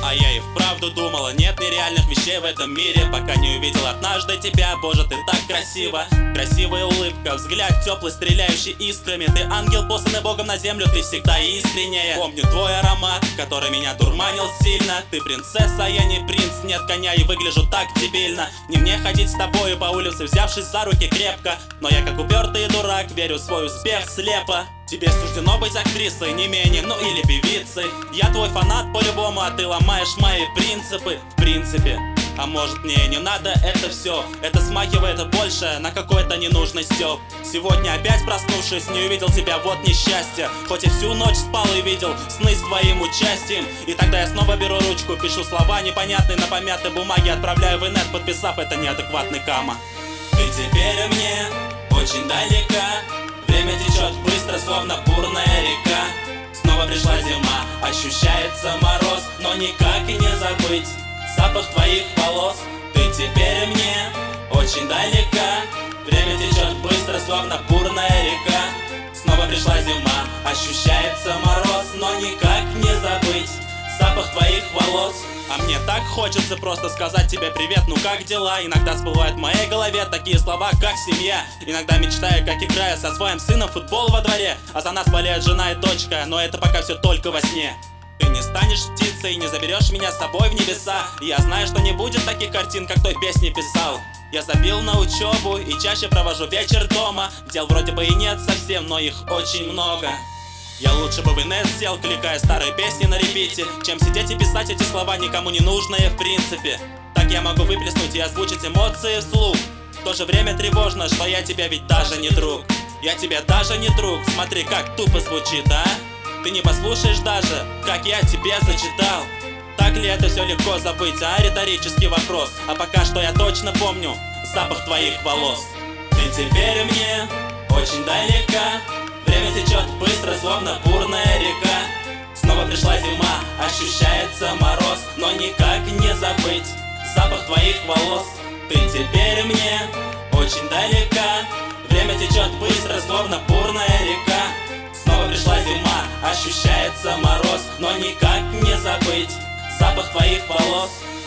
А я и вправду думала, нет нереальных вещей в этом мире, пока не увидел однажды тебя. Боже, ты так красива. Красивая улыбка, взгляд теплый, стреляющий искрами. Ты ангел, посланный Богом на землю, ты всегда искренняя. Помню твой аромат, который меня дурманил сильно. Ты принцесса, я не принц, нет коня и выгляжу так дебильно. Не мне ходить с тобой по улице, взявшись за руки крепко. Но я как упертый дурак, верю в свой успех слепо. Тебе суждено быть актрисой, не менее, ну или певицей. Я твой фанат по-любому, а ты ломаешь мои принципы. В принципе, а может мне не надо это все. Это смахивает больше на какой-то ненужный стёб. Сегодня опять проснувшись, не увидел тебя, вот несчастье. Хоть и всю ночь спал и видел сны с твоим участием. И тогда я снова беру ручку, пишу слова непонятные на помятой бумаге, отправляю в инет, подписав это неадекватный кама. Ты теперь мне очень далека. Время течет быстро, словно бурная река. Снова пришла зима, ощущается мороз, но никак и не забыть запах твоих волос. Ты теперь мне очень далека. Время течет быстро, словно бурная река. Снова пришла зима, ощущается мороз, но никак не забыть запах твоих волос. А мне так хочется просто сказать тебе привет, ну как дела? Иногда всплывают в моей голове такие слова, как семья. Иногда мечтаю, как играю со своим сыном в футбол во дворе, а за нас болеют жена и дочка, но это пока все только во сне. Ты не станешь птицей, не заберешь меня с собой в небеса. И я знаю, что не будет таких картин, как той песни писал. Я забил на учебу и чаще провожу вечер дома. Дел вроде бы и нет совсем, но их очень много. Я лучше бы в инет сел, кликая старые песни на репите, чем сидеть и писать эти слова, никому не нужные в принципе. Так я могу выплеснуть и озвучить эмоции вслух. В то же время тревожно, что я тебе ведь даже не друг. Я тебе даже не друг, смотри, как тупо звучит, а? Ты не послушаешь даже, как я тебе зачитал. Так ли это все легко забыть, а? Риторический вопрос. А пока что я точно помню запах твоих волос. Ты теперь мне очень далека. Время течет быстро, словно бурная река. Снова пришла зима, ощущается мороз, но никак не забыть запах твоих волос. Ты теперь мне очень далека. Время течет быстро, словно бурная река. Снова пришла зима, ощущается мороз, но никак не забыть запах твоих волос.